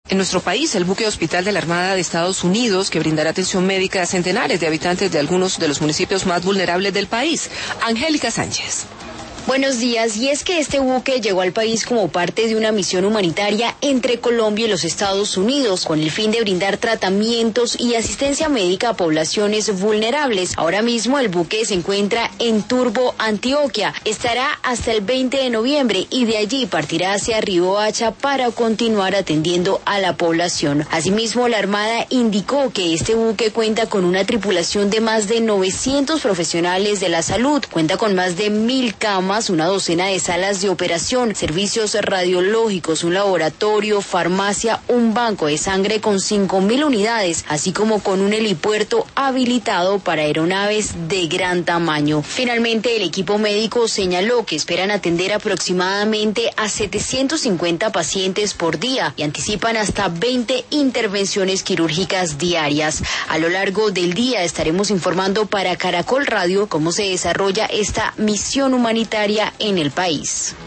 En nuestro país, el buque hospital de la Armada de Estados Unidos, que brindará atención médica a centenares de habitantes de algunos de los municipios más vulnerables del país. Angélica Sánchez. Buenos días, y es que este buque llegó al país como parte de una misión humanitaria entre Colombia y los Estados Unidos, con el fin de brindar tratamientos y asistencia médica a poblaciones vulnerables. Ahora mismo el buque se encuentra en Turbo, Antioquia. Estará hasta el 20 de noviembre y de allí partirá hacia Riohacha para continuar atendiendo a la población. Asimismo, la Armada indicó que este buque cuenta con una tripulación de más de 900 profesionales de la salud, cuenta con más de 1.000 camas, una docena de salas de operación, servicios radiológicos, un laboratorio, farmacia, un banco de sangre con 5.000 unidades, así como con un helipuerto habilitado para aeronaves de gran tamaño. Finalmente, el equipo médico señaló que esperan atender aproximadamente a 750 pacientes por día y anticipan hasta 20 intervenciones quirúrgicas diarias. A lo largo del día estaremos informando para Caracol Radio cómo se desarrolla esta misión humanitaria en el país.